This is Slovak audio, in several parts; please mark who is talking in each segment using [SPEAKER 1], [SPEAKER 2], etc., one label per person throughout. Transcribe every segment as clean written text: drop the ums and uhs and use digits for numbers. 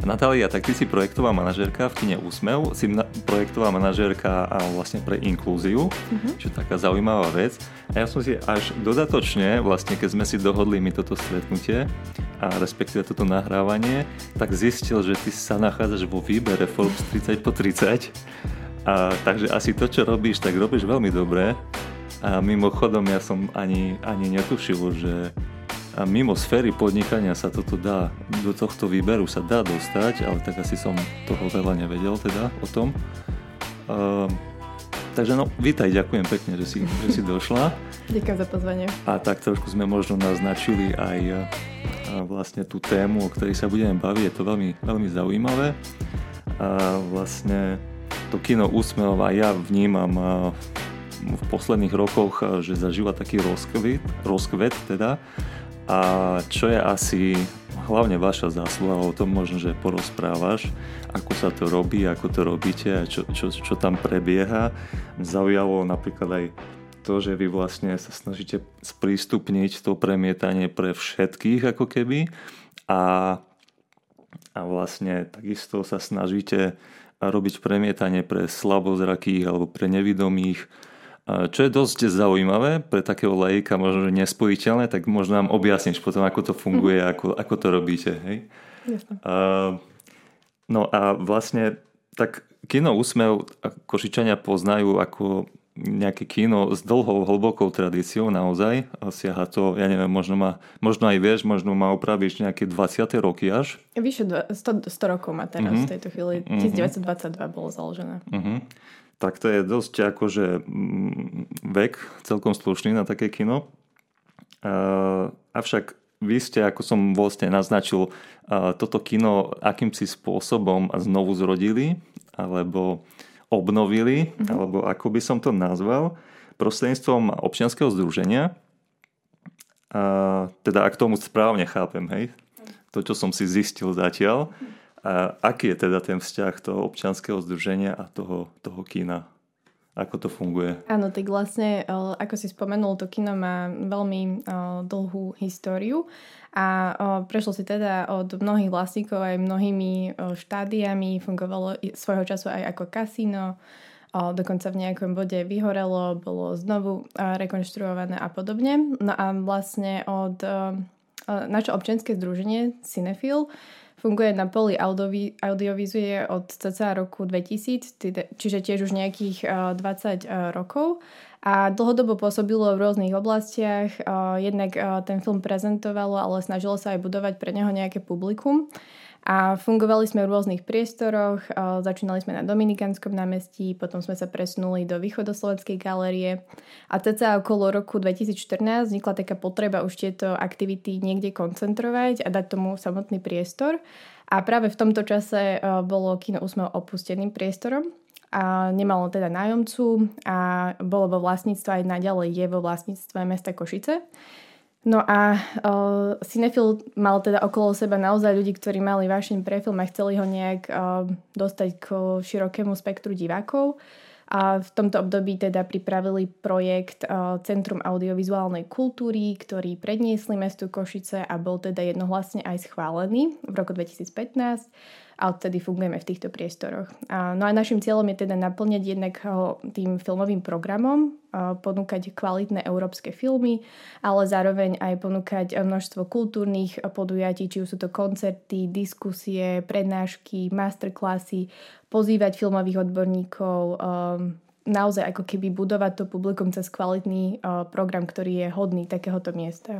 [SPEAKER 1] Natália, tak ty si projektová manažérka v kine Úsmev, si projektová manažérka a vlastne pre inklúziu, čo je taká zaujímavá vec. A ja som si až dodatočne, vlastne keď sme si dohodli my toto stretnutie, a respektíve toto nahrávanie, tak zistil, že ty sa nachádzaš vo výbere Forbes 30 po 30. Takže asi to, čo robíš, tak robíš veľmi dobre. A mimochodom ja som ani netušil, že mimo sféry podnikania sa toto dá, do tohto výberu sa dá dostať, ale tak asi som toho veľa nevedel teda o tom. Takže no, vítaj, ďakujem pekne, že si došla.
[SPEAKER 2] Ďakujem za pozvanie. A
[SPEAKER 1] tak trošku sme možno naznačili aj vlastne tú tému, o ktorej sa budeme baviť, je to veľmi, veľmi zaujímavé. Vlastne to kino Úsmev a ja vnímam v posledných rokoch, že zažíva taký rozkvet teda. A čo je asi hlavne vaša zásluha, o tom možno, že porozprávaš, ako sa to robí, ako to robíte a čo tam prebieha. Zaujalo napríklad aj to, že vy vlastne sa snažíte sprístupniť to premietanie pre všetkých ako keby a vlastne takisto sa snažíte robiť premietanie pre slabozrakých alebo pre nevidomých. Čo je dosť zaujímavé pre takého laika, možno že nespojiteľné, tak možno nám objasniš potom, ako to funguje, ako to robíte. Hej? No a vlastne tak kino Úsmev Košičania poznajú ako nejaké kino s dlhou, hlbokou tradíciou naozaj. Siaha to, ja neviem, možno aj vieš, možno ma opravíš nejaké 20. roky až.
[SPEAKER 2] Vyše 100 rokov má teraz v tejto chvíli. 1922 bolo založené.
[SPEAKER 1] Tak to je dosť akože vek celkom slušný na také kino. Avšak vy ste, ako som vlastne naznačil, toto kino akýmsi spôsobom znovu zrodili, alebo obnovili, alebo ako by som to nazval, prostredníctvom občianskeho združenia. Teda ak tomu správne chápem, hej? To, čo som si zistil zatiaľ. A aký je teda ten vzťah toho občianskeho združenia a toho kina? Ako to funguje?
[SPEAKER 2] Áno, tak vlastne, ako si spomenul, to kino má veľmi dlhú históriu a prešlo si teda od mnohých vlastníkov aj mnohými štádiami, fungovalo svojho času aj ako kasíno, dokonca v nejakom bode vyhorelo, bolo znovu rekonštruované a podobne. No a vlastne od naše občianske združenie Cinefil funguje na poli audiovízie od cca roku 2000, čiže tiež už nejakých 20 rokov a dlhodobo pôsobilo v rôznych oblastiach. Jednak ten film prezentovalo, ale snažilo sa aj budovať pre neho nejaké publikum. A fungovali sme v rôznych priestoroch, začínali sme na Dominikánskom námestí, potom sme sa presunuli do Východoslovenskej galérie a cca okolo roku 2014 vznikla taká potreba už tieto aktivity niekde koncentrovať a dať tomu samotný priestor. A práve v tomto čase bolo kino Úsmev opusteným priestorom a nemalo teda nájomcu a bolo vo vlastníctve, aj naďalej je vo vlastníctve mesta Košice. No a Cinefil mal teda okolo seba naozaj ľudí, ktorí mali vášeň pre film a chceli ho nejak dostať k širokému spektru divákov. A v tomto období teda pripravili projekt Centrum audiovizuálnej kultúry, ktorý predniesli mestu Košice a bol teda jednohlasne aj schválený v roku 2015. A odtedy fungujeme v týchto priestoroch. No a našim cieľom je teda naplňať jednak tým filmovým programom, ponúkať kvalitné európske filmy, ale zároveň aj ponúkať množstvo kultúrnych podujatí, či už sú to koncerty, diskusie, prednášky, masterclassy, pozývať filmových odborníkov, naozaj ako keby budovať to publikum cez kvalitný program, ktorý je hodný takéhoto miesta.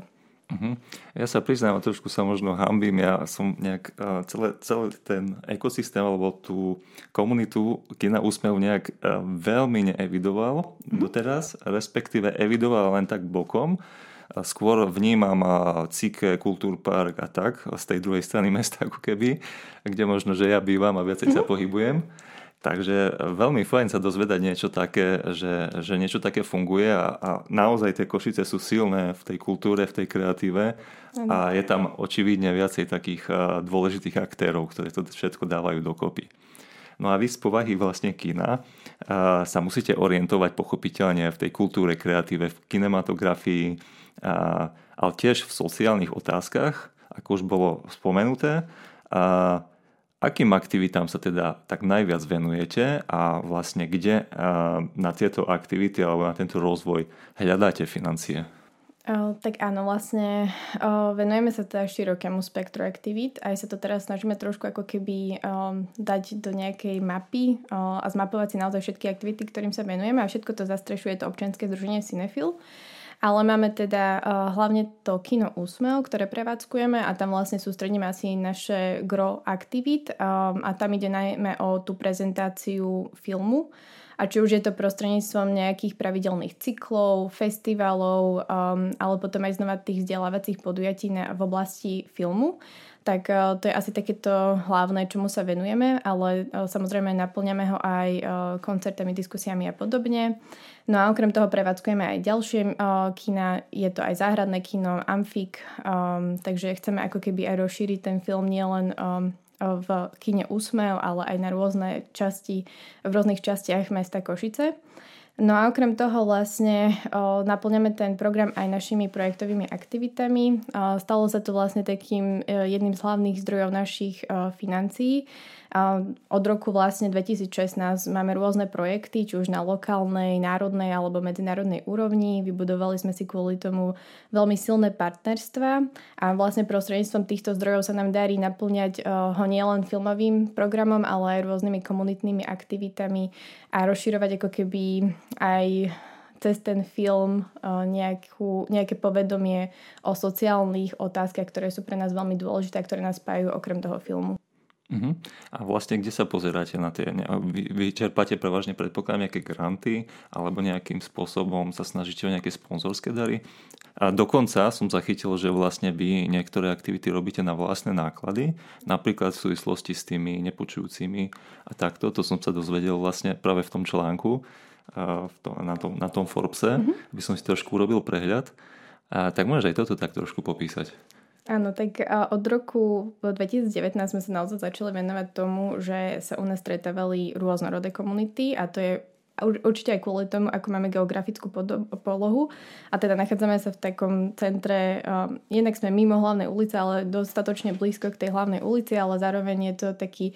[SPEAKER 1] Ja sa priznám, trošku sa možno hanbím, ja som nejak celý ten ekosystém alebo tú komunitu kina Úsmev nejak veľmi neevidoval doteraz, respektíve evidoval len tak bokom. Skôr vnímam Cike, Kultúrpark a tak z tej druhej strany mesta ako keby, kde možno, že ja bývam a viacej sa pohybujem. Takže veľmi fajn sa dozvedať niečo také, že niečo také funguje a naozaj tie Košice sú silné v tej kultúre, v tej kreatíve a je tam očividne viacej takých dôležitých aktérov, ktorí to všetko dávajú dokopy. No a vy z povahy vlastne kina sa musíte orientovať pochopiteľne v tej kultúre, kreatíve, v kinematografii, ale tiež v sociálnych otázkach, ako už bolo spomenuté. akým aktivitám sa teda tak najviac venujete a vlastne kde na tieto aktivity alebo na tento rozvoj hľadáte financie?
[SPEAKER 2] Tak áno, vlastne venujeme sa teda širokému spektru aktivít. Aj sa to teraz snažíme trošku ako keby dať do nejakej mapy a zmapovať si naozaj všetky aktivity, ktorým sa venujeme, a všetko to zastrešuje to občianske združenie Cinefil. Ale máme teda hlavne to kino Úsmev, ktoré prevádzkujeme, a tam vlastne sústredíme asi naše gro aktivít, a tam ide najmä o tú prezentáciu filmu. A či už je to prostredníctvom nejakých pravidelných cyklov, festivalov, ale potom aj znova tých vzdelávacích podujatí v oblasti filmu. Tak to je asi takéto hlavné, čomu sa venujeme, ale samozrejme naplňame ho aj koncertami, diskusiami a podobne. No a okrem toho prevádzkujeme aj ďalšie kina, je to aj záhradné kino, Amfik, takže chceme ako keby aj rozšíriť ten film nielen v kine Úsmev, ale aj na rôzne časti, v rôznych častiach mesta Košice. No a okrem toho vlastne naplňame ten program aj našimi projektovými aktivitami. Stalo sa to vlastne takým jedným z hlavných zdrojov našich financií. Od roku vlastne 2016 máme rôzne projekty, či už na lokálnej, národnej alebo medzinárodnej úrovni. Vybudovali sme si kvôli tomu veľmi silné partnerstva a vlastne prostredníctvom týchto zdrojov sa nám darí naplňať ho nielen filmovým programom, ale aj rôznymi komunitnými aktivitami a rozširovať ako keby aj cez ten film nejaké povedomie o sociálnych otázkach, ktoré sú pre nás veľmi dôležité a ktoré nás spájajú okrem toho filmu.
[SPEAKER 1] Uh-huh. A vlastne kde sa pozeráte na tie? Vy čerpáte prevažne, predpokladám, nejaké granty alebo nejakým spôsobom sa snažíte o nejaké sponzorské dary? A dokonca som zachytil, že vlastne vy niektoré aktivity robíte na vlastné náklady, napríklad v súvislosti s tými nepočujúcimi a takto. To som sa dozvedel vlastne práve v tom článku na tom Forbese, aby som si trošku urobil prehľad. A tak môžeš aj toto tak trošku popísať.
[SPEAKER 2] Áno, tak od roku 2019 sme sa naozaj začali venovať tomu, že sa u nás stretávali rôznorodé komunity, a to je určite aj kvôli tomu, ako máme geografickú polohu, a teda nachádzame sa v takom centre, jednak sme mimo hlavnej ulice, ale dostatočne blízko k tej hlavnej ulici, ale zároveň je to taký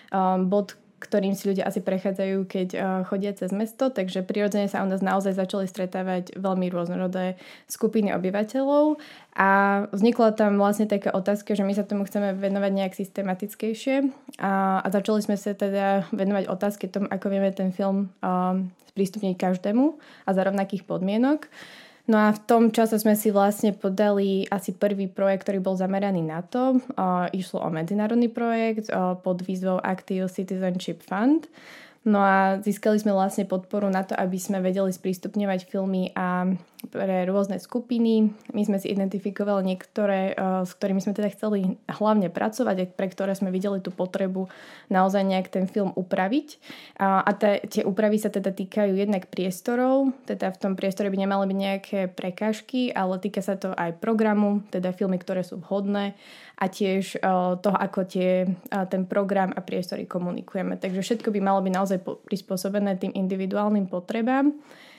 [SPEAKER 2] bod, ktorým si ľudia asi prechádzajú, keď chodia cez mesto, takže prirodzene sa u nás naozaj začali stretávať veľmi rôznorodé skupiny obyvateľov a vznikla tam vlastne taká otázka, že my sa tomu chceme venovať nejak systematickejšie a začali sme sa teda venovať otázke tomu, ako vieme ten film sprístupniť každému a za rovnakých podmienok. No a v tom čase sme si vlastne podali asi prvý projekt, ktorý bol zameraný na to. Išlo o medzinárodný projekt pod výzvou Active Citizenship Fund. No a získali sme vlastne podporu na to, aby sme vedeli sprístupňovať filmy a pre rôzne skupiny. My sme si identifikovali niektoré, s ktorými sme teda chceli hlavne pracovať a pre ktoré sme videli tú potrebu naozaj nejak ten film upraviť. A tie úpravy sa teda týkajú jednak priestorov, teda v tom priestore by nemali byť nejaké prekážky, ale týka sa to aj programu, teda filmy, ktoré sú vhodné a tiež toho, ako ten program a priestory komunikujeme. Takže všetko by malo byť naozaj prispôsobené tým individuálnym potrebám.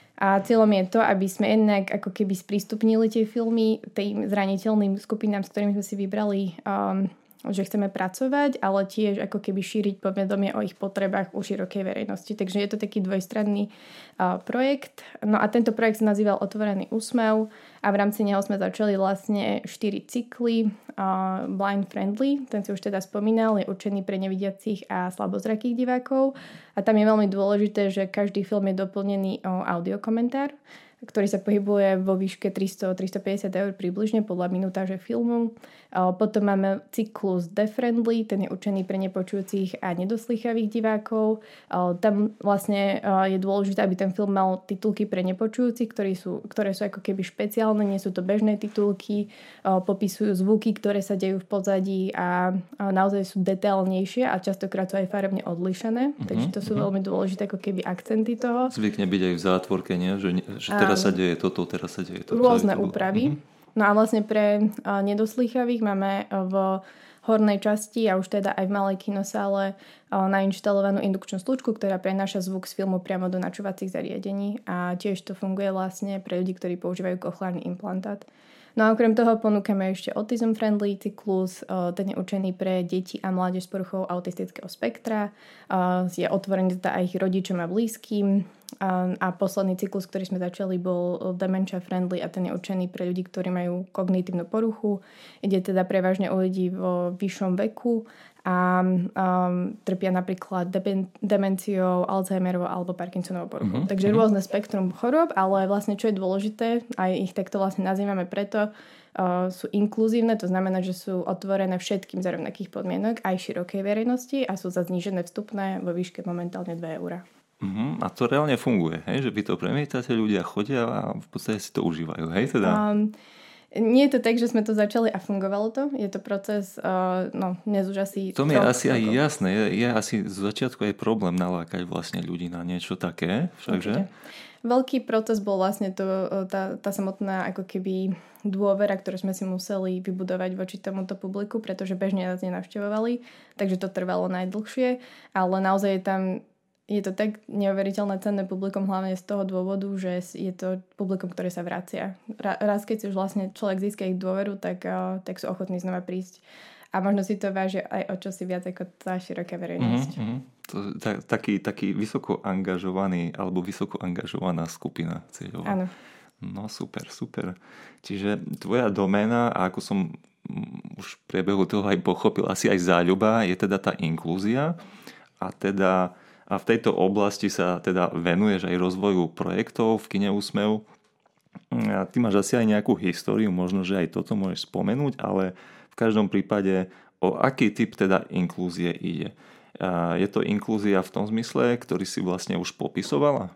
[SPEAKER 2] A cieľom je to, aby sme jednak ako keby sprístupnili tie filmy tým zraniteľným skupinám, s ktorými sme si vybrali, že chceme pracovať, ale tiež ako keby šíriť povedomie o ich potrebách u širokej verejnosti. Takže je to taký dvojstranný projekt. No a tento projekt sa nazýval Otvorený úsmev a v rámci neho sme začali vlastne 4 cykly blind friendly. Ten si už teda spomínal, je určený pre nevidiacich a slabozrakých divákov. A tam je veľmi dôležité, že každý film je doplnený o audiokomentár, ktorý sa pohybuje vo výške 300-350 eur približne podľa minutáže filmu. Potom máme cyklus Deaf-friendly, ten je určený pre nepočujúcich a nedoslýchavých divákov. Tam vlastne je dôležité, aby ten film mal titulky pre nepočujúcich, ktoré sú ako keby špeciálne, nie sú to bežné titulky, popisujú zvuky, ktoré sa dejú v pozadí a naozaj sú detailnejšie a častokrát sú aj farebne odlišené. Takže to sú veľmi dôležité ako keby akcenty toho.
[SPEAKER 1] Zvykne byť aj v zátvorke, nie? Že teraz sa deje toto, teraz sa deje toto.
[SPEAKER 2] Rôzne úpravy. No a vlastne pre nedoslýchavých máme v hornej časti a už teda aj v malej kinosále nainštalovanú indukčnú stĺčku, ktorá prenáša zvuk z filmu priamo do načúvacích zariadení a tiež to funguje vlastne pre ľudí, ktorí používajú kochlárny implantát. No a okrem toho ponúkame ešte Autism Friendly cyklus, ten je určený pre deti a mládež s poruchou autistického spektra. Je otvorený teda aj ich rodičom a blízkym. A posledný cyklus, ktorý sme začali, bol Dementia Friendly a ten je určený pre ľudí, ktorí majú kognitívnu poruchu. Ide teda prevažne o ľudí vo vyššom veku a trpia napríklad demenciou, Alzheimerovou alebo Parkinsonovou poruchou. Takže rôzne spektrum chorôb, ale vlastne čo je dôležité, aj ich takto vlastne nazývame preto, sú inkluzívne, to znamená, že sú otvorené všetkým za rovnakých podmienok, aj širokej verejnosti a sú za znížené vstupné vo výške momentálne 2 €.
[SPEAKER 1] A to reálne funguje, hej? Že vy to premietate, ľudia chodia a v podstate si to užívajú, hej? Teda...
[SPEAKER 2] Nie je to tak, že sme to začali a fungovalo to. Je to proces, dnes už asi...
[SPEAKER 1] To mi je asi aj jasné. Je asi z začiatku aj problém nalákať vlastne ľudí na niečo také. Všakže?
[SPEAKER 2] Veľký proces bol vlastne tá samotná ako keby dôvera, ktorú sme si museli vybudovať voči tomuto publiku, pretože bežne nás nenavštevovali, takže to trvalo najdlhšie, ale naozaj je to tak neuveriteľné cenné publikum, hlavne z toho dôvodu, že je to publikum, ktoré sa vracia. Raz, keď si už vlastne človek získa ich dôveru, tak sú ochotní znova prísť. A možno si to vážia aj o čosi viac ako tá široká verejnosť.
[SPEAKER 1] Taký vysoko angažovaný alebo vysoko angažovaná skupina cieľová.
[SPEAKER 2] Áno.
[SPEAKER 1] No super. Čiže tvoja doména, a ako som už v priebehu toho aj pochopil, asi aj záľuba, je teda tá inklúzia a v tejto oblasti sa teda venuješ aj rozvoju projektov v kine Úsmev. A ty máš asi aj nejakú históriu, možno, že aj toto môžeš spomenúť, ale v každom prípade o aký typ teda inklúzie ide? Je to inklúzia v tom zmysle, ktorý si vlastne už popisovala?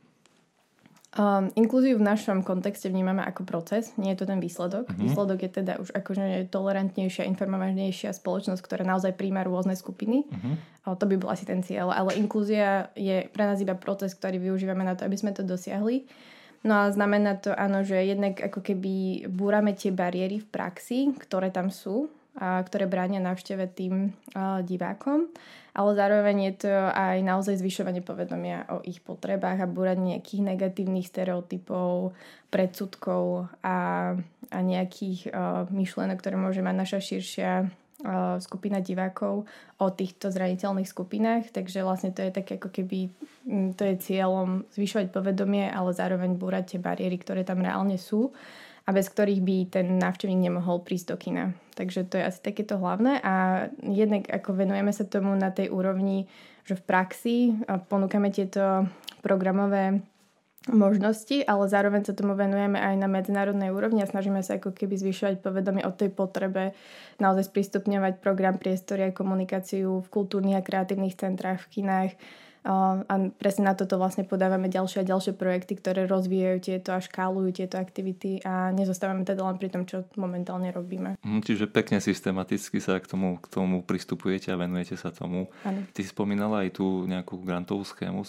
[SPEAKER 2] Inklúziu v našom kontexte vnímame ako proces, nie je to ten výsledok. Výsledok je teda už akože tolerantnejšia, informovanejšia spoločnosť, ktorá naozaj príjma rôzne skupiny. To by bol asi ten cieľ, ale inklúzia je pre nás iba proces, ktorý využívame na to, aby sme to dosiahli. No a znamená to, áno, že jednak ako keby búrame tie bariéry v praxi, ktoré tam sú a ktoré bránia návšteve tým divákom. Ale zároveň je to aj naozaj zvyšovanie povedomia o ich potrebách a búranie nejakých negatívnych stereotypov, predsudkov a nejakých myšlienok, ktoré môže mať naša širšia skupina divákov o týchto zraniteľných skupinách. Takže vlastne to je také ako keby to je cieľom zvyšovať povedomie, ale zároveň búrať tie bariéry, ktoré tam reálne sú a bez ktorých by ten návštevník nemohol prísť do kina. Takže to je asi takéto hlavné a jednak ako venujeme sa tomu na tej úrovni, že v praxi ponúkame tieto programové možnosti, ale zároveň sa tomu venujeme aj na medzinárodnej úrovni a snažíme sa ako keby zvyšovať povedomie o tej potrebe naozaj sprístupňovať program priestory a komunikáciu v kultúrnych a kreatívnych centrách, v kinách. A presne na toto vlastne podávame ďalšie a ďalšie projekty, ktoré rozvíjajú tieto a škálujú tieto aktivity a nezostávame teda len pri tom, čo momentálne robíme.
[SPEAKER 1] Čiže pekne systematicky sa k tomu pristupujete a venujete sa tomu.
[SPEAKER 2] Ano.
[SPEAKER 1] Ty spomínala aj tú nejakú grantovú schému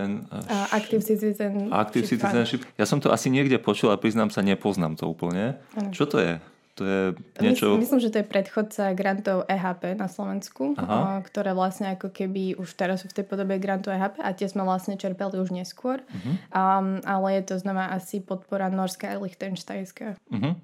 [SPEAKER 2] Active Citizenship.
[SPEAKER 1] Ja som to asi niekde počul a priznám sa, nepoznám to úplne. Ano. Čo to je? To je niečo...
[SPEAKER 2] Myslím, že to je predchodca grantov EHP na Slovensku, ktoré vlastne ako keby už teraz sú v tej podobe grantov EHP a tie sme vlastne čerpali už neskôr. Ale je to znova asi podpora Norská a Lichtenštajnská.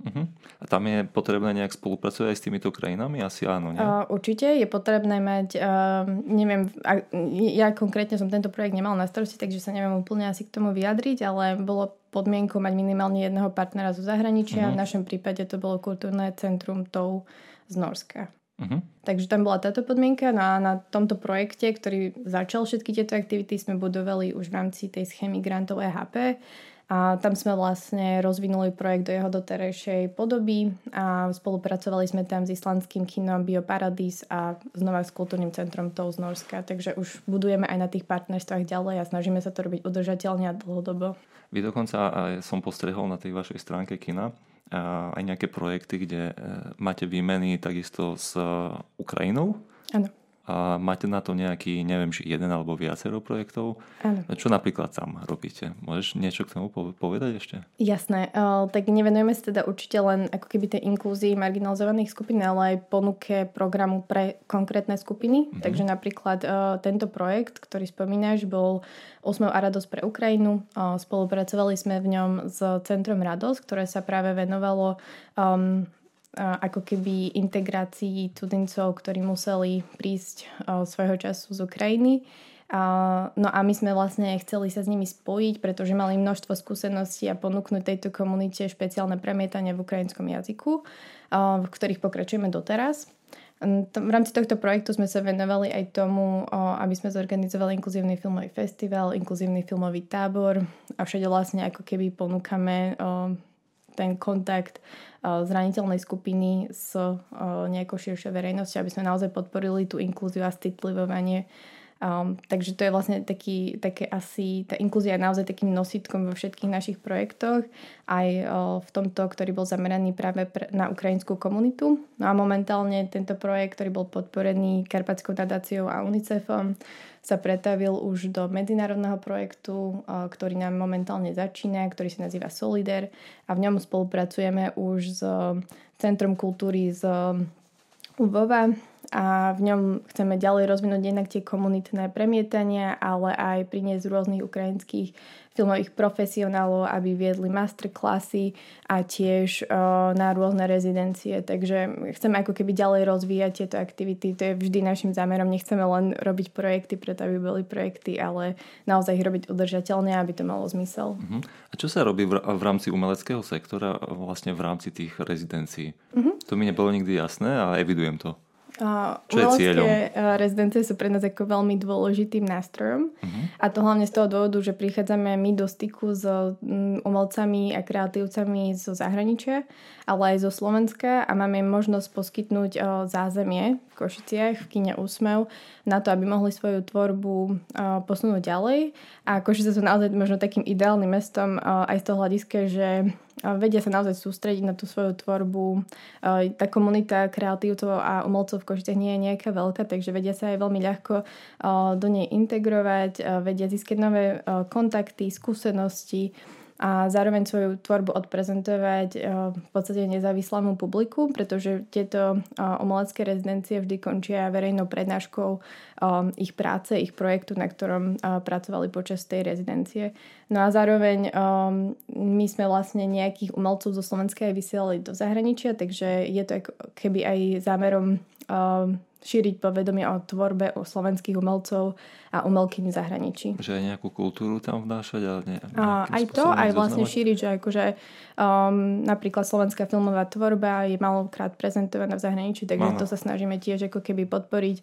[SPEAKER 1] A tam je potrebné nejak spolupracovať aj s týmito krajinami? Asi áno, nie?
[SPEAKER 2] Určite je potrebné mať, neviem, ja konkrétne som tento projekt nemal na starosti, takže sa neviem úplne asi k tomu vyjadriť, ale bolo podmienkou mať minimálne jedného partnera zo zahraničia. V našom prípade to bolo kultúrne centrum TOW z Norska. Takže tam bola táto podmienka. No a na tomto projekte, ktorý začal všetky tieto aktivity, sme budovali už v rámci tej schémy grantov EHP. A tam sme vlastne rozvinuli projekt do jeho doterajšej podoby a spolupracovali sme tam s islandským kinom Bioparadís a znova s kultúrnym centrom TOW z Norska. Takže už budujeme aj na tých partnerstvách ďalej a snažíme sa to robiť udržateľne a dlhodobo.
[SPEAKER 1] Vy dokonca, som postrehol na tej vašej stránke kina, aj nejaké projekty, kde máte výmeny takisto s Ukrajinou.
[SPEAKER 2] Áno.
[SPEAKER 1] a máte na to nejaký, neviem, či jeden alebo viacero projektov.
[SPEAKER 2] Áno.
[SPEAKER 1] Čo napríklad tam robíte? Môžeš niečo k tomu povedať ešte?
[SPEAKER 2] Jasné, tak nevenujeme sa teda určite len ako keby tej inklúzii marginalizovaných skupín, ale aj ponuke programu pre konkrétne skupiny. Takže napríklad tento projekt, ktorý spomínaš, bol Úsmev a radosť pre Ukrajinu. Spolupracovali sme v ňom s Centrom Radosť, ktoré sa práve venovalo ako keby integrácii cudzincov, ktorí museli prísť svojho času z Ukrajiny. No a my sme vlastne chceli sa s nimi spojiť, pretože mali množstvo skúseností a ponúknuť tejto komunite špeciálne premietania v ukrajinskom jazyku, v ktorých pokračujeme doteraz. V rámci tohto projektu sme sa venovali aj tomu, aby sme zorganizovali inkluzívny filmový festival, inkluzívny filmový tábor a všade vlastne ako keby ponúkame ten kontakt zraniteľnej skupiny s nejakou širšou verejnosťou, aby sme naozaj podporili tú inklúziu a citlivovanie. Takže to je vlastne také asi, tá inklúzia je naozaj takým nosítkom vo všetkých našich projektoch, aj v tomto, ktorý bol zameraný práve na ukrajinskú komunitu. No a momentálne tento projekt, ktorý bol podporený Karpatskou nadáciou a UNICEFom, sa pretavil už do medzinárodného projektu, ktorý nám momentálne začína, ktorý sa nazýva Solider a v ňom spolupracujeme už s Centrom kultúry z Lvova a v ňom chceme ďalej rozvinúť jednak tie komunitné premietania, ale aj priniesť rôznych ukrajinských filmových profesionálov, aby viedli masterclassy a tiež na rôzne rezidencie. Takže chceme ako keby ďalej rozvíjať tieto aktivity. To je vždy našim zámerom. Nechceme len robiť projekty, preto aby boli projekty, ale naozaj ich robiť udržateľne, aby to malo zmysel.
[SPEAKER 1] A čo sa robí v rámci umeleckého sektora vlastne v rámci tých rezidencií? To mi nebolo nikdy jasné a evidujem to. Čo je cieľom?
[SPEAKER 2] Rezidencie sú pre nás ako veľmi dôležitým nástrojom a to hlavne z toho dôvodu, že prichádzame my do styku s umelcami a kreatívcami zo zahraničia, ale aj zo Slovenska a máme možnosť poskytnúť zázemie v Košiciach, v kine Úsmev na to, aby mohli svoju tvorbu posunúť ďalej a Košice sú naozaj možno takým ideálnym mestom aj z toho hľadiska, že vedia sa naozaj sústrediť na tú svoju tvorbu. Tá komunita kreatívcov a umelcov v Košiciach nie je nejaká veľká, takže vedia sa aj veľmi ľahko do nej integrovať, vedia získať nové kontakty, skúsenosti a zároveň svoju tvorbu odprezentovať v podstate nezávislému publiku, pretože tieto umelecké rezidencie vždy končia verejnou prednáškou ich práce, ich projektu, na ktorom pracovali počas tej rezidencie. No a zároveň my sme vlastne nejakých umelcov zo Slovenska aj vysielali do zahraničia, takže je to ako keby aj zámerom šíriť povedomie o tvorbe o slovenských umelcov a umelkyň v zahraničí.
[SPEAKER 1] Že aj nejakú kultúru tam vnášať?
[SPEAKER 2] Aj to, aj vlastne šíriť, že akože napríklad slovenská filmová tvorba je malokrát prezentovaná v zahraničí, takže to sa snažíme tiež ako keby podporiť.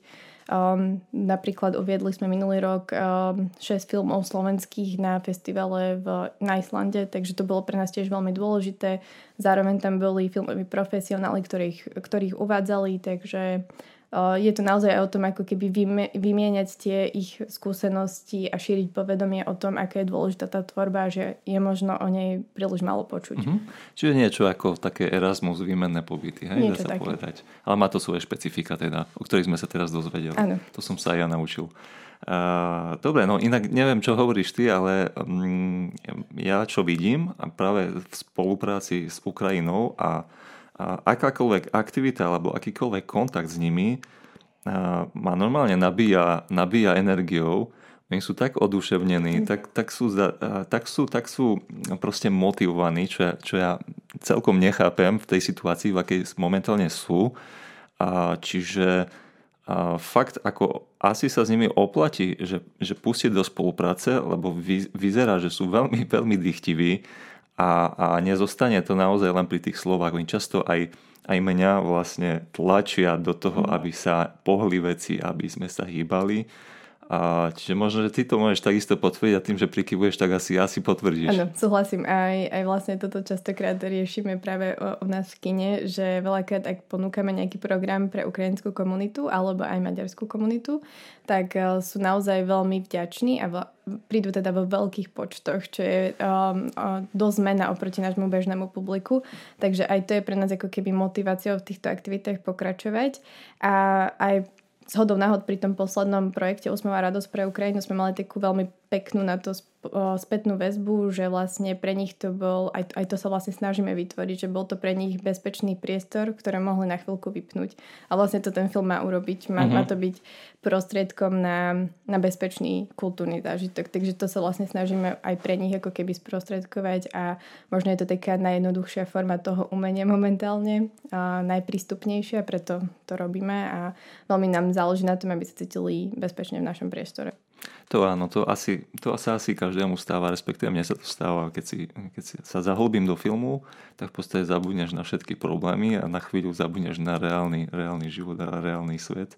[SPEAKER 2] Napríklad uviedli sme minulý rok 6 filmov slovenských na festivale na Islande, takže to bolo pre nás tiež veľmi dôležité. Zároveň tam boli filmoví profesionáli, ktorých uvádzali, takže je to naozaj o tom, ako keby vymieňať tie ich skúsenosti a šíriť povedomie o tom, aká je dôležitá tá tvorba, že je možno o nej príliš málo počuť.
[SPEAKER 1] Čiže niečo ako také Erasmus, výmenné pobyty, hej?
[SPEAKER 2] Niečo
[SPEAKER 1] dá sa
[SPEAKER 2] také.
[SPEAKER 1] povedať. Ale má to svoje špecifika teda, o ktorých sme sa teraz dozvedeli.
[SPEAKER 2] Áno.
[SPEAKER 1] To som sa aj ja naučil. Dobre, no inak neviem, čo hovoríš ty, ale ja čo vidím a práve v spolupráci s Ukrajinou a akákoľvek aktivita alebo akýkoľvek kontakt s nimi ma normálne nabíja energiou. Oni sú tak oduševnení, tak sú proste motivovaní, čo ja celkom nechápem v tej situácii, v akej momentálne sú. Čiže fakt, ako asi sa s nimi oplatí, že pustiť do spolupráce, lebo vyzerá, že sú veľmi, veľmi dychtiví a nezostane to naozaj len pri tých slovách. Oni často aj mňa vlastne tlačia do toho, aby sa pohli veci, aby sme sa hýbali. Čiže možno, že ty to môžeš takisto potvrdiť a tým, že prikyvuješ, tak asi potvrdíš. Áno,
[SPEAKER 2] súhlasím. Aj vlastne toto častokrát riešime práve u nás v kine, že veľakrát, ak ponúkame nejaký program pre ukrajinskú komunitu alebo aj maďarskú komunitu, tak sú naozaj veľmi vďační a prídu teda vo veľkých počtoch, čo je dosť zmena oproti nášmu bežnému publiku. Takže aj to je pre nás ako keby motiváciou v týchto aktivitách pokračovať. A aj zhodou náhod pri tom poslednom projekte Úsmev a radosť pre Ukrajinu sme mali takú veľmi peknú na to spätnú väzbu, že vlastne pre nich to bol, aj to sa vlastne snažíme vytvoriť, že bol to pre nich bezpečný priestor, ktoré mohli na chvíľku vypnúť. A vlastne to ten film má urobiť. Má to byť prostriedkom na bezpečný kultúrny zážitok. Takže to sa vlastne snažíme aj pre nich ako keby sprostredkovať a možno je to taká najjednoduchšia forma toho umenia momentálne, najprístupnejšia, preto to robíme a veľmi nám záleží na tom, aby sa cítili bezpečne v našom priestore.
[SPEAKER 1] To áno, to sa asi každému stáva, respektíve mne sa to stáva, keď sa zahlbím do filmu, tak v podstate zabudneš na všetky problémy a na chvíľu zabudneš na reálny život a reálny svet.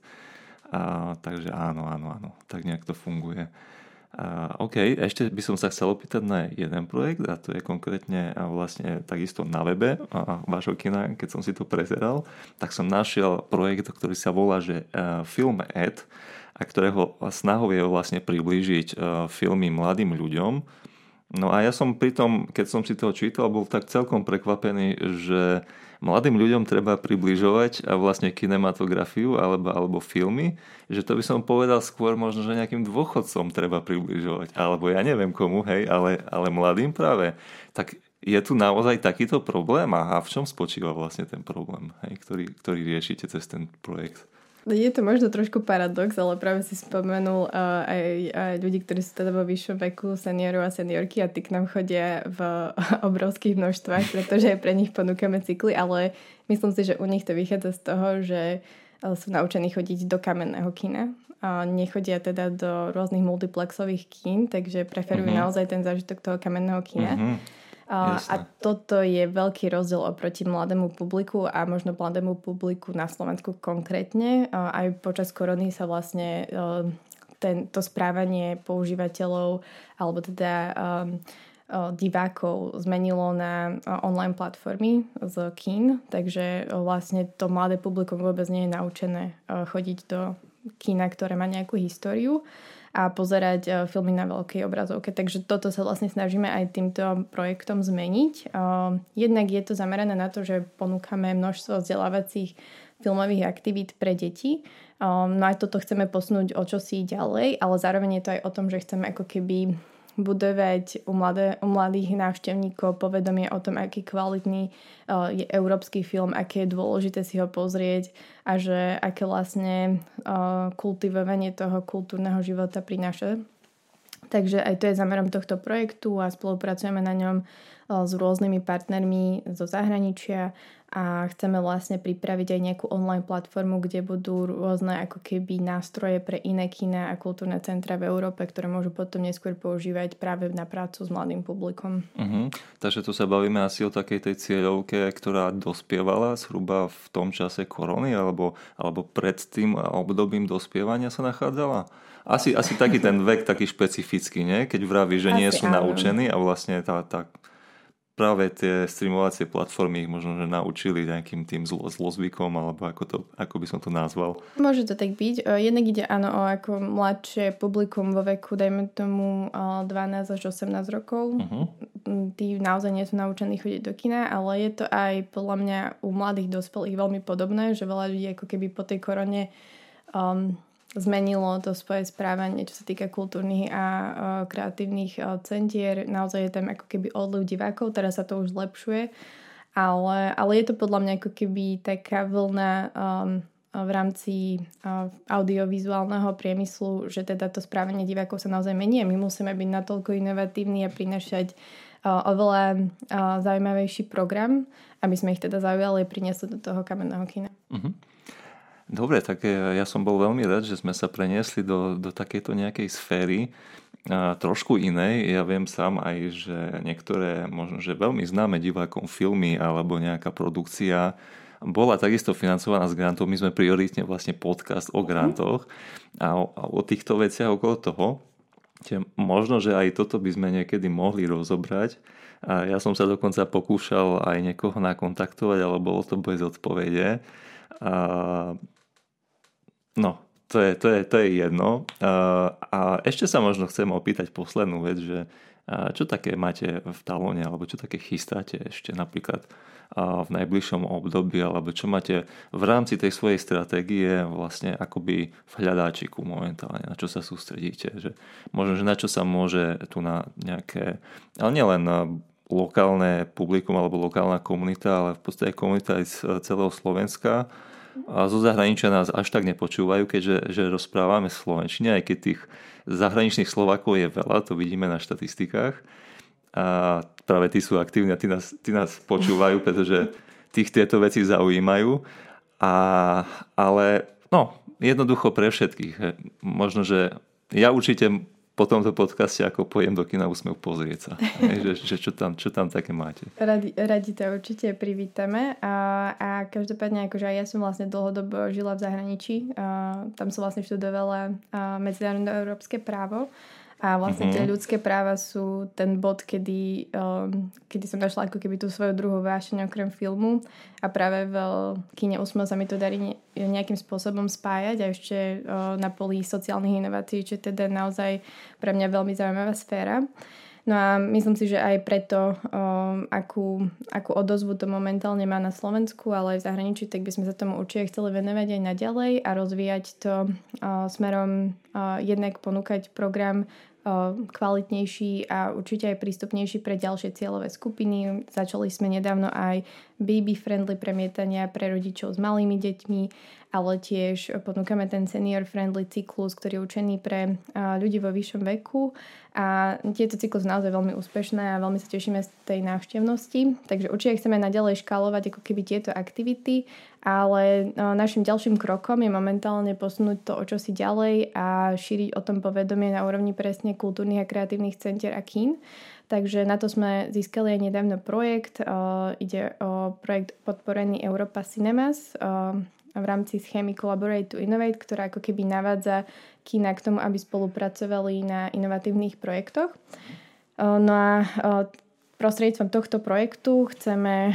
[SPEAKER 1] Takže áno, tak nejak to funguje. OK, ešte by som sa chcel opýtať na jeden projekt a to je konkrétne vlastne takisto na webe vášho kina, keď som si to prezeral, tak som našiel projekt, ktorý sa volá, že Film Ed, a ktorého snahou je vlastne priblížiť filmy mladým ľuďom. No a ja som pritom, keď som si toho čítal, bol tak celkom prekvapený, že mladým ľuďom treba približovať a vlastne kinematografiu alebo filmy, že to by som povedal skôr možno, že nejakým dôchodcom treba približovať, alebo ja neviem komu, hej, ale mladým práve. Tak je tu naozaj takýto problém a v čom spočíva vlastne ten problém, hej, ktorý riešite cez ten projekt?
[SPEAKER 2] Je to možno trošku paradox, ale práve si spomenul aj ľudí, ktorí sú teda vo vyššom veku, seniorov a seniorky a tí k nám chodia v obrovských množstvách, pretože aj pre nich ponúkame cykly, ale myslím si, že u nich to vychádza z toho, že sú naučení chodiť do kamenného kina. Nechodia teda do rôznych multiplexových kín, takže preferujú naozaj ten zážitok toho kamenného kina. A toto je veľký rozdiel oproti mladému publiku a možno mladému publiku na Slovensku konkrétne. Aj počas korony sa vlastne to správanie používateľov alebo teda divákov zmenilo na online platformy z kín, takže vlastne to mladé publikum vôbec nie je naučené chodiť do kína, ktoré má nejakú históriu a pozerať filmy na veľkej obrazovke. Takže toto sa vlastne snažíme aj týmto projektom zmeniť. Jednak je to zamerané na to, že ponúkame množstvo vzdelávacích filmových aktivít pre deti. No aj toto chceme posunúť o čosi ďalej, ale zároveň je to aj o tom, že chceme ako keby budovať u mladých návštevníkov povedomie o tom, aký kvalitný je európsky film, aké je dôležité si ho pozrieť a že aké vlastne kultivovanie toho kultúrneho života prináša. Takže aj to je zámerom tohto projektu a spolupracujeme na ňom s rôznymi partnermi zo zahraničia a chceme vlastne pripraviť aj nejakú online platformu, kde budú rôzne ako keby nástroje pre iné kina a kultúrne centra v Európe, ktoré môžu potom neskôr používať práve na prácu s mladým publikom.
[SPEAKER 1] Takže tu sa bavíme asi o takej tej cieľovke, ktorá dospievala zhruba v tom čase korony alebo pred tým obdobím dospievania sa nachádzala? Asi taký ten vek, taký špecifický, nie? Keď vraví, že nie sú naučení a vlastne tá práve tie streamovacie platformy ich možno, že naučili nejakým tým zlozvykom, alebo ako by som to nazval.
[SPEAKER 2] Môže to tak byť. Jednak ide áno o ako mladšie publikum vo veku, dajme tomu 12 až 18 rokov. Tí naozaj nie sú naučení chodiť do kina, ale je to aj podľa mňa u mladých dospelých veľmi podobné, že veľa ľudí ako keby po tej korone zmenilo to svoje správanie, čo sa týka kultúrnych a kreatívnych centier. Naozaj je tam ako keby odliv divákov, teraz sa to už zlepšuje, ale je to podľa mňa ako keby taká vlna v rámci audiovizuálneho priemyslu, že teda to správanie divákov sa naozaj mení a my musíme byť natoľko inovatívni a prinašať oveľa zaujímavejší program, aby sme ich teda zaujali a priniesli do toho kamenného kina.
[SPEAKER 1] Dobre, tak ja som bol veľmi rád, že sme sa preniesli do takejto nejakej sféry trošku inej. Ja viem sám aj, že niektoré možno, že veľmi známe divákom filmy alebo nejaká produkcia bola takisto financovaná z grantov. My sme prioritne vlastne podcast o grantoch a o týchto veciach okolo toho. Možno, že aj toto by sme niekedy mohli rozobrať. A ja som sa dokonca pokúšal aj niekoho nakontaktovať, ale bolo to bez odpovede. No, to je jedno. A ešte sa možno chcem opýtať poslednú vec, že Čo také máte v talóne, alebo čo také chystáte ešte napríklad v najbližšom období, alebo čo máte v rámci tej svojej stratégie vlastne akoby v hľadáčiku momentálne, na čo sa sústredíte, že možno, že na čo sa môže tu na nejaké, ale nielen lokálne publikum alebo lokálna komunita, ale v podstate komunita aj z celého Slovenska a zo zahraničia nás až tak nepočúvajú, keďže rozprávame slovenčine, aj keď tých zahraničných Slovákov je veľa, to vidíme na štatistikách a práve tí sú aktívni a tí nás počúvajú, pretože tých tieto veci zaujímajú, ale no, jednoducho pre všetkých. Možno, že ja určite po tomto podcaste, ako pojem do kina Úsmev, pozrieť sa. Že čo tam také máte.
[SPEAKER 2] Radi to určite privítame a každopádne akože aj ja som vlastne dlhodobo žila v zahraničí. Tam som vlastne študovala medzinárodné európske právo a vlastne tie ľudské práva sú ten bod, kedy som našla ako keby tú svoju druhú vášeň okrem filmu a práve v kine Úsmev sa mi to darí nejakým spôsobom spájať a ešte na poli sociálnych inovácií, čo je teda naozaj pre mňa veľmi zaujímavá sféra. No a myslím si, že aj preto, akú odozvu to momentálne má na Slovensku, ale aj v zahraničí, tak by sme sa tomu určite chceli venovať aj naďalej a rozvíjať to smerom jednak ponúkať program kvalitnejší a určite aj prístupnejší pre ďalšie cieľové skupiny. Začali sme nedávno aj baby-friendly premietania pre rodičov s malými deťmi, ale tiež ponúkame ten senior-friendly cyklus, ktorý je určený pre ľudí vo vyššom veku. A tieto cyklus sú naozaj veľmi úspešné a veľmi sa tešíme z tej návštevnosti. Takže určite chceme naďalej škálovať ako keby tieto aktivity, ale našim ďalším krokom je momentálne posunúť to o čosi ďalej a šíriť o tom povedomie na úrovni presne kultúrnych a kreatívnych centier a kín. Takže na to sme získali aj nedávno projekt. Ide o projekt podporený Europa Cinemas v rámci schémy Collaborate to Innovate, ktorá ako keby navádza kína k tomu, aby spolupracovali na inovatívnych projektoch. No a prostredníctvom tohto projektu chceme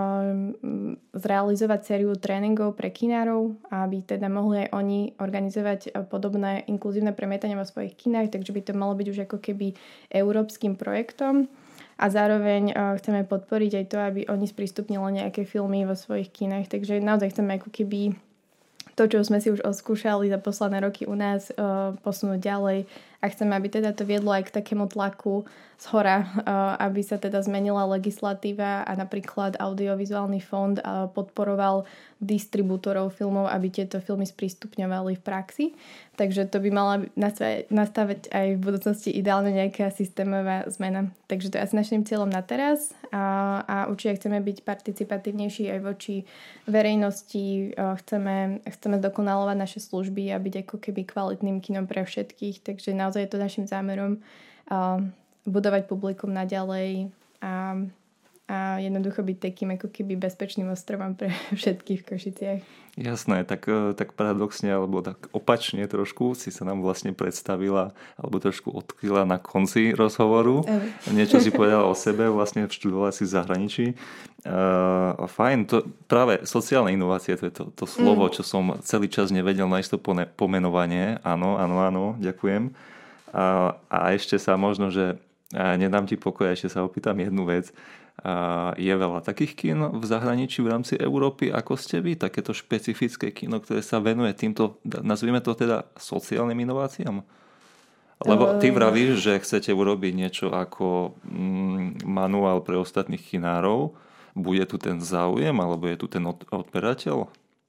[SPEAKER 2] zrealizovať sériu tréningov pre kinárov, aby teda mohli aj oni organizovať podobné inkluzívne premietanie vo svojich kinách, takže by to malo byť už ako keby európskym projektom. A zároveň chceme podporiť aj to, aby oni sprístupnili nejaké filmy vo svojich kinách. Takže naozaj chceme ako keby to, čo sme si už oskúšali za posledné roky u nás, posunúť ďalej. A chceme, aby teda to viedlo aj k takému tlaku zhora, aby sa teda zmenila legislatíva a napríklad audiovizuálny fond podporoval distribútorov filmov, aby tieto filmy sprístupňovali v praxi. Takže to by mala nastavať aj v budúcnosti ideálne nejaká systémová zmena. Takže to je asi našim cieľom na teraz a určite chceme byť participatívnejší aj voči verejnosti. Chceme zdokonalovať naše služby a byť ako keby kvalitným kinom pre všetkých. Takže naozaj je to našim zámerom budovať publikum naďalej a jednoducho byť takým ako keby bezpečným ostrovom pre všetkých v Košiciach.
[SPEAKER 1] Jasné, tak paradoxne alebo tak opačne trošku si sa nám vlastne predstavila alebo trošku odkryla na konci rozhovoru. Niečo si povedala o sebe, vlastne študovala si v zahraničí. Fajn, to práve sociálne inovácie, to je to slovo, čo som celý čas nevedel nájsť to pomenovanie. Áno, ďakujem. A ešte sa možno, že nedám ti pokoj, ešte sa opýtam jednu vec. Je veľa takých kín v zahraničí v rámci Európy, ako ste vy? Takéto špecifické kino, ktoré sa venuje týmto, nazvime to teda sociálnym inováciám? Lebo ty vravíš, že chcete urobiť niečo ako manuál pre ostatných kinárov. Bude tu ten záujem, alebo je tu ten odberateľ?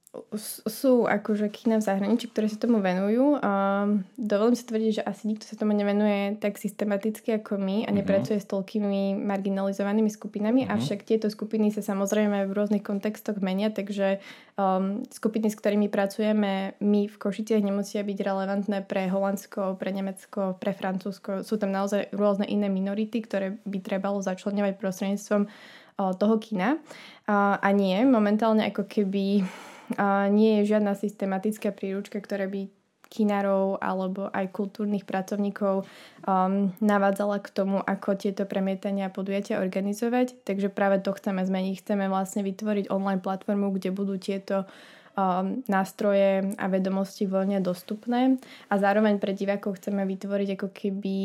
[SPEAKER 2] Sú akože kína v zahraničí, ktoré sa tomu venujú. Dovolím si tvrdiť, že asi nikto sa tomu nevenuje tak systematicky ako my a nepracuje s toľkými marginalizovanými skupinami, avšak tieto skupiny sa samozrejme v rôznych kontextoch menia, takže skupiny, s ktorými pracujeme my v Košiciach, nemusia byť relevantné pre Holandsko, pre Nemecko, pre Francúzsko. Sú tam naozaj rôzne iné minority, ktoré by trebalo začleňovať prostredníctvom toho kina. A nie, momentálne ako keby nie je žiadna systematická príručka, ktorá by kinárov alebo aj kultúrnych pracovníkov navádzala k tomu, ako tieto premietania a podujatia organizovať. Takže práve to chceme zmeniť. Chceme vlastne vytvoriť online platformu, kde budú tieto nástroje a vedomosti voľne dostupné a zároveň pre divákov chceme vytvoriť ako keby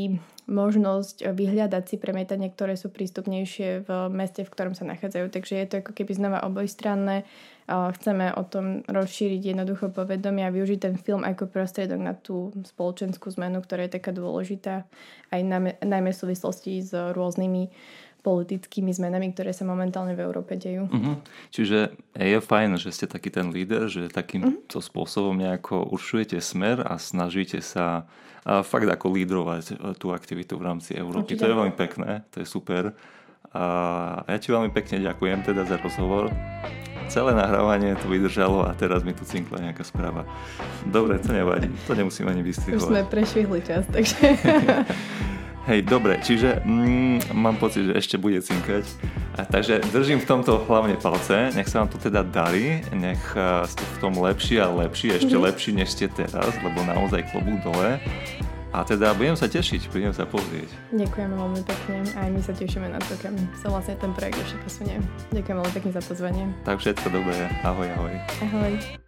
[SPEAKER 2] možnosť vyhľadať si premietanie, ktoré sú prístupnejšie v meste, v ktorom sa nachádzajú. Takže je to ako keby znova obojstranné. Chceme o tom rozšíriť jednoducho povedomie a využiť ten film ako prostriedok na tú spoločenskú zmenu, ktorá je taká dôležitá aj najmä v súvislosti s rôznymi politickými zmenami, ktoré sa momentálne v Európe dejú.
[SPEAKER 1] Čiže je fajn, že ste taký ten líder, že takýmto spôsobom nejako určujete smer a snažíte sa fakt ako lídrovať tú aktivitu v rámci Európy. Určite. To je veľmi pekné, to je super. A ja ti veľmi pekne ďakujem teda za rozhovor. Celé nahrávanie to vydržalo a teraz mi tu cinkla nejaká správa. Dobre, to nevadí, to nemusím ani vystrihovať.
[SPEAKER 2] Už sme prešvihli čas, takže...
[SPEAKER 1] Hej, dobre, čiže mám pocit, že ešte bude cinkať. Takže držím v tomto hlavne palce, nech sa vám to teda darí, nech ste v tom lepší a lepší, ešte lepší, než ste teraz, lebo naozaj klobúk dole. A teda budem sa tešiť, budem sa pozrieť.
[SPEAKER 2] Ďakujem veľmi pekne, aj my sa tešíme na to, kam sa vlastne ten projekt ešte posunie. Ďakujem veľmi pekne za pozvanie.
[SPEAKER 1] Tak všetko dobré, ahoj, ahoj.
[SPEAKER 2] Ahoj.